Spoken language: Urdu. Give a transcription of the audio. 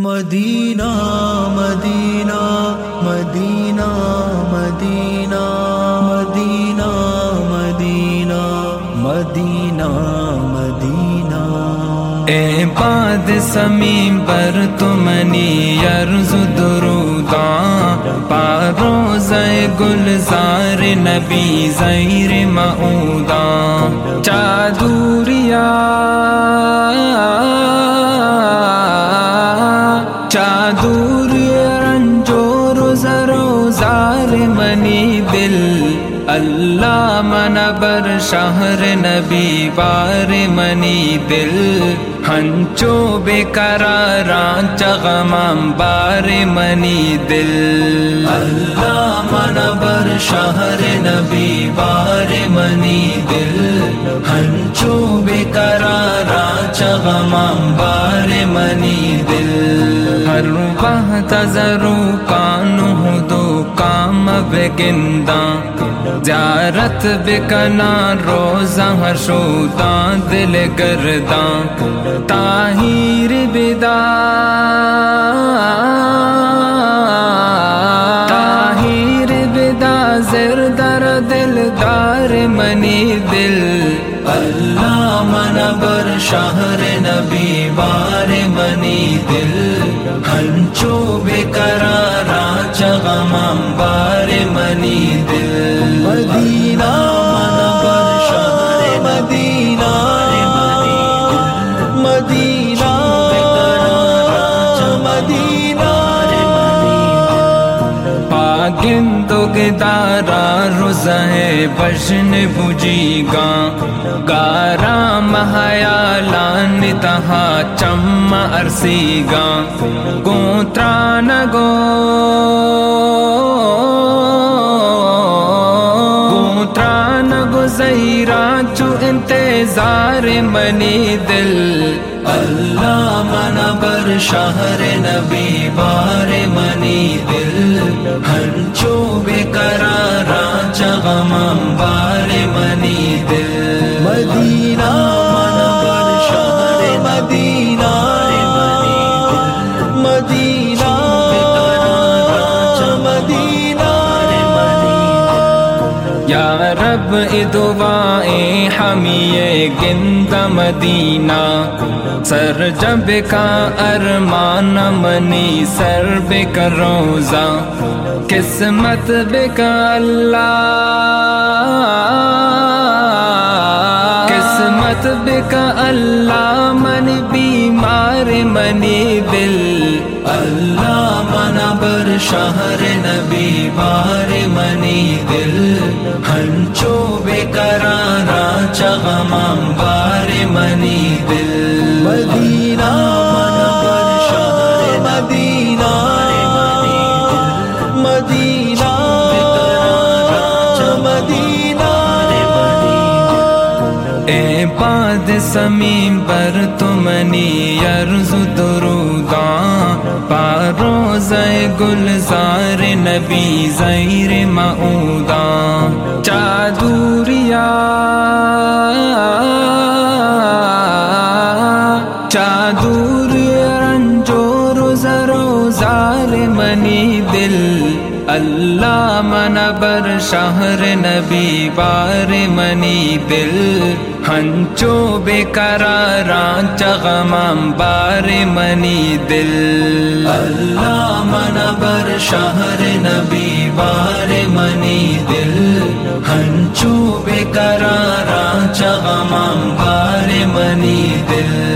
مدینہ مدینہ مدینہ مدینہ مدینہ مدینہ مدینہ مدینہ اے باد سمیم پر تمنی عرض دروداں پاروزہ گلزار نبی زیر معوداں چادوریا رنجور زرو زار منی دل اللہ منبر شہر نبی بار منی دل ہنچو بے قراران چغمام بار منی دل اللہ منبر شہر نبی بار منی دل ہنچو بے قراران چغمام بار منی دل ہر وقت ضرو کانو دو کام بگنداں زیارت بکنا روزہ ہر شوداں دل گرداں طاہر بدا زردر دلدار منی دل اللہ منبر شہر نبی بار منی دل ہنچو بے قرارا چغمام بار منی دل مدینہ منبر شہر مدینہ مدینہ مدینہ پاگندو گدارا روزہ بشن بجی گاں گارا مہیالان تہا چم ارسی گاں گونترانگو زہیران چو انتظار منی دل اللہ منبر شہر نبی بار منی دل ہنچو بے قرارا چغمام بار منی دل مدینہ منبر شہر مدینہ مدینہ مدینہ یا رب دعائیں ہمیں گند مدینہ سر جب کا ارمان منی سر بے کا روزہ قسمت بے کا اللہ قسمت بے کا اللہ من بیمار منی دل اللہ منبر شہر نبی بار منی دل ہنچو بے قرارا چغمام بار منی دل مدینہ منبر شہر مدینہ مدینہ مدینہ اے باد سمیم پر تمنی عرض دروداں پاروزہ گلزار نبی زیر معوداں چادوریا رنجور زرو زار منی دل اللہ منبر شہر نبی بار منی دل ہنچو بے قراران چغمام بار منی دل اللہ منبر شہر نبی بار منی دل ہنچو بے قراران چغمام بار منی دل